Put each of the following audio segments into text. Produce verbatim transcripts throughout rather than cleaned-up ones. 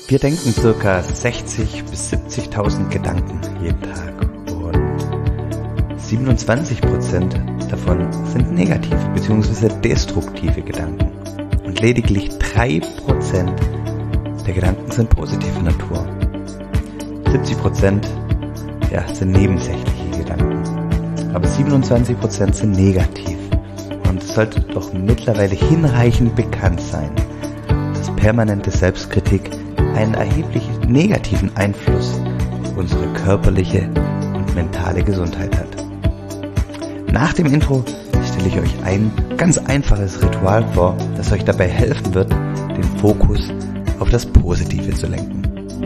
Wir denken circa sechzig bis siebzigtausend Gedanken jeden Tag und siebenundzwanzig Prozent davon sind negative bzw. destruktive Gedanken und lediglich drei Prozent der Gedanken sind positiver Natur. siebzig Prozent ja, sind nebensächliche Gedanken, aber siebenundzwanzig Prozent sind negativ und es sollte doch mittlerweile hinreichend bekannt sein, dass permanente Selbstkritik einen erheblich negativen Einfluss auf unsere körperliche und mentale Gesundheit hat. Nach dem Intro stelle ich euch ein ganz einfaches Ritual vor, das euch dabei helfen wird, den Fokus auf das Positive zu lenken.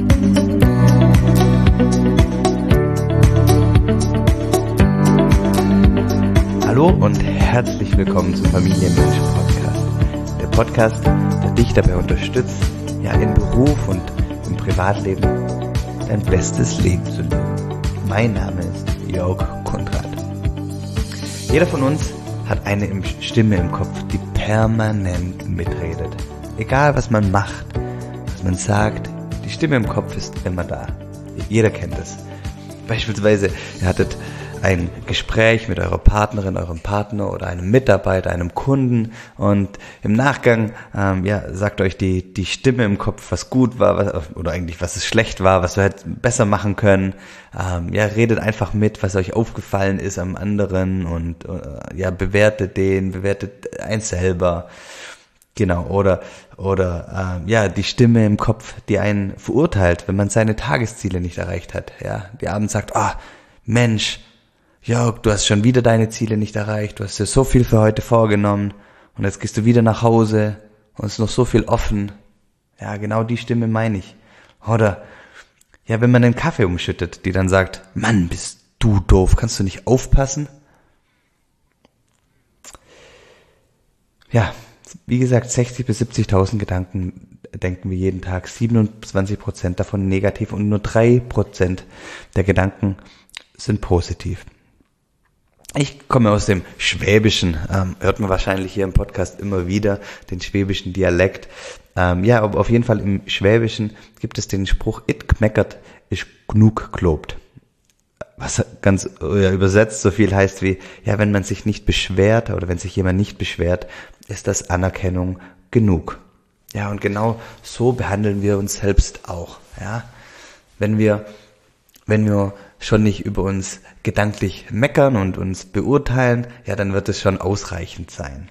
Hallo und herzlich willkommen zum Familienmensch-Podcast. Der Podcast, der dich dabei unterstützt, ja, im Beruf und im Privatleben dein bestes Leben zu leben. Mein Name ist Jörg Kundrat. Jeder von uns hat eine Stimme im Kopf, die permanent mitredet. Egal was man macht, was man sagt, die Stimme im Kopf ist immer da. Jeder kennt es. Beispielsweise, ihr hattet ein Gespräch mit eurer Partnerin, eurem Partner oder einem Mitarbeiter, einem Kunden und im Nachgang ähm, ja, sagt euch die die Stimme im Kopf, was gut war was, oder eigentlich was es schlecht war, was wir hätten besser machen können. Ähm, ja, redet einfach mit, was euch aufgefallen ist am anderen und äh, ja, bewertet den, bewertet eins selber. Genau, oder oder ähm, ja, die Stimme im Kopf, die einen verurteilt, wenn man seine Tagesziele nicht erreicht hat. Ja, die abends sagt, ah, oh, Mensch, Jörg, du hast schon wieder deine Ziele nicht erreicht, du hast dir so viel für heute vorgenommen und jetzt gehst du wieder nach Hause und es ist noch so viel offen. Ja, genau die Stimme meine ich. Oder, ja, wenn man den Kaffee umschüttet, die dann sagt, Mann, bist du doof, kannst du nicht aufpassen? Ja, wie gesagt, sechzig bis siebzigtausend Gedanken denken wir jeden Tag, siebenundzwanzig Prozent davon negativ und nur drei Prozent der Gedanken sind positiv. Ich komme aus dem Schwäbischen, ähm, hört man wahrscheinlich hier im Podcast immer wieder, den schwäbischen Dialekt. Ähm, ja, aber auf jeden Fall im Schwäbischen gibt es den Spruch, it gmeckert, ist genug gelobt. Was ganz ja, übersetzt so viel heißt wie, ja, wenn man sich nicht beschwert oder wenn sich jemand nicht beschwert, ist das Anerkennung genug. Ja, und genau so behandeln wir uns selbst auch. Ja, wenn wir, wenn wir schon nicht über uns gedanklich meckern und uns beurteilen, ja, dann wird es schon ausreichend sein.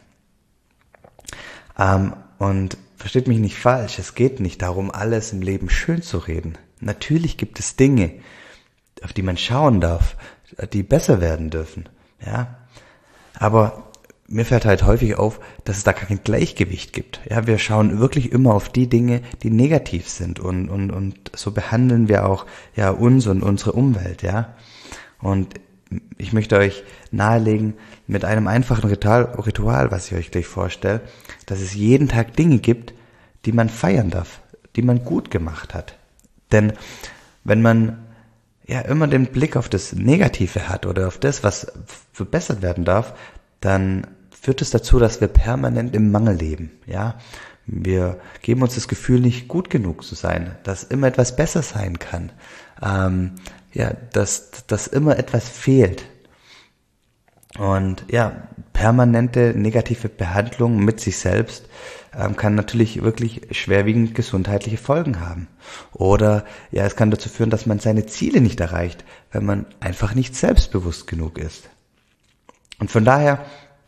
Ähm, und versteht mich nicht falsch, es geht nicht darum, alles im Leben schön zu reden. Natürlich gibt es Dinge, auf die man schauen darf, die besser werden dürfen. Ja, aber mir fällt halt häufig auf, dass es da kein Gleichgewicht gibt. Ja, wir schauen wirklich immer auf die Dinge, die negativ sind und und und so behandeln wir auch ja uns und unsere Umwelt, ja. Und ich möchte euch nahelegen mit einem einfachen Ritual, Ritual, was ich euch gleich vorstelle, dass es jeden Tag Dinge gibt, die man feiern darf, die man gut gemacht hat. Denn wenn man ja immer den Blick auf das Negative hat oder auf das, was verbessert werden darf, dann führt es dazu, dass wir permanent im Mangel leben, ja. Wir geben uns das Gefühl, nicht gut genug zu sein, dass immer etwas besser sein kann, ähm, ja, dass, dass immer etwas fehlt. Und ja, permanente negative Behandlung mit sich selbst ähm, kann natürlich wirklich schwerwiegend gesundheitliche Folgen haben. Oder ja, es kann dazu führen, dass man seine Ziele nicht erreicht, wenn man einfach nicht selbstbewusst genug ist. Und von daher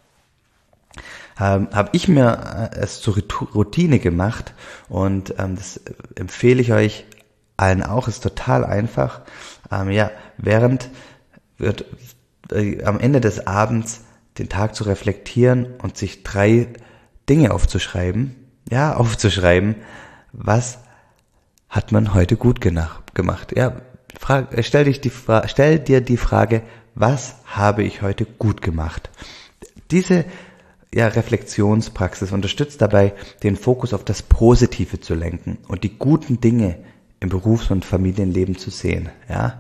ähm, habe ich mir äh, es zur Routine gemacht und ähm, das empfehle ich euch allen auch, ist total einfach. Ähm, ja, während wird äh, am Ende des Abends den Tag zu reflektieren und sich drei Dinge aufzuschreiben, ja, aufzuschreiben, was hat man heute gut gemacht. Ja, frag, stell dich die Fra- stell dir die Frage, was habe ich heute gut gemacht? Diese ja, Reflexionspraxis unterstützt dabei, den Fokus auf das Positive zu lenken und die guten Dinge im Berufs- und Familienleben zu sehen. Ja,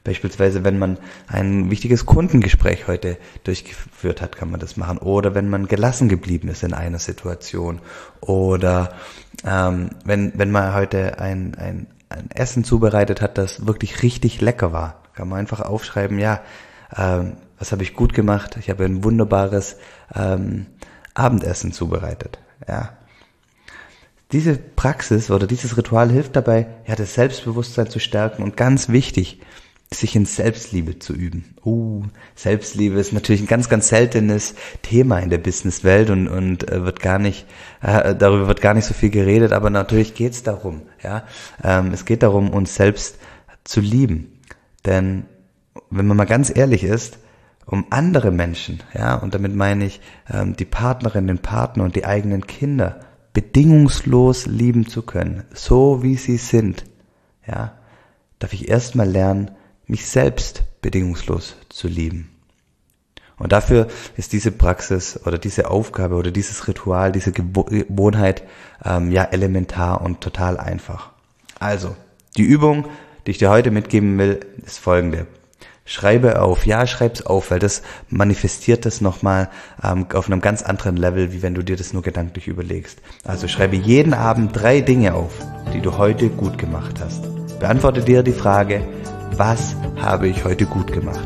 Beispielsweise, wenn man ein wichtiges Kundengespräch heute durchgeführt hat, kann man das machen. Oder wenn man gelassen geblieben ist in einer Situation. Oder ähm, wenn wenn man heute ein, ein, ein Essen zubereitet hat, das wirklich richtig lecker war, kann man einfach aufschreiben, ja, ähm, was habe ich gut gemacht? Ich habe ein wunderbares ähm, Abendessen zubereitet. Ja. Diese Praxis oder dieses Ritual hilft dabei, ja, das Selbstbewusstsein zu stärken und ganz wichtig, sich in Selbstliebe zu üben. Uh, Selbstliebe ist natürlich ein ganz, ganz seltenes Thema in der Businesswelt und und äh, wird gar nicht äh, darüber wird gar nicht so viel geredet, aber natürlich geht's darum, ja, ähm, es geht darum, uns selbst zu lieben, denn wenn man mal ganz ehrlich ist, um andere Menschen, ja, und damit meine ich ähm, die Partnerin, den Partner und die eigenen Kinder bedingungslos lieben zu können, so wie sie sind, ja, darf ich erstmal lernen, mich selbst bedingungslos zu lieben. Und dafür ist diese Praxis oder diese Aufgabe oder dieses Ritual, diese Gewohnheit ähm, ja elementar und total einfach. Also, die Übung, die ich dir heute mitgeben will, ist folgende. Schreibe auf, ja, schreib's auf, weil das manifestiert das nochmal ähm, auf einem ganz anderen Level, wie wenn du dir das nur gedanklich überlegst. Also schreibe jeden Abend drei Dinge auf, die du heute gut gemacht hast. Beantworte dir die Frage, was habe ich heute gut gemacht?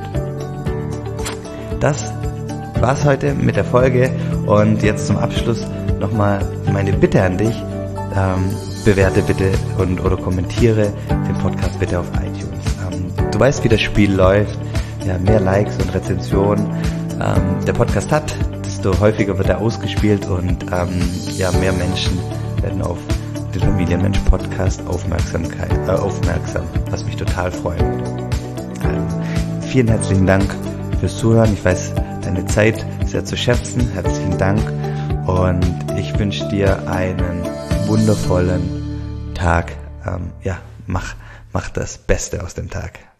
Das war's heute mit der Folge und jetzt zum Abschluss nochmal meine Bitte an dich, ähm, bewerte bitte und oder kommentiere den Podcast bitte auf iTunes. Ähm, du weißt, wie das Spiel läuft, ja, mehr Likes und Rezensionen ähm, der Podcast hat, desto häufiger wird er ausgespielt und ähm, ja, mehr Menschen werden auf den Familienmensch-Podcast Aufmerksamkeit, äh, aufmerksam, was mich total freut. Also, vielen herzlichen Dank fürs Zuhören. Ich weiß, deine Zeit sehr zu schätzen. Herzlichen Dank und ich wünsche dir einen wundervollen Tag. Ähm, ja, mach, mach das Beste aus dem Tag.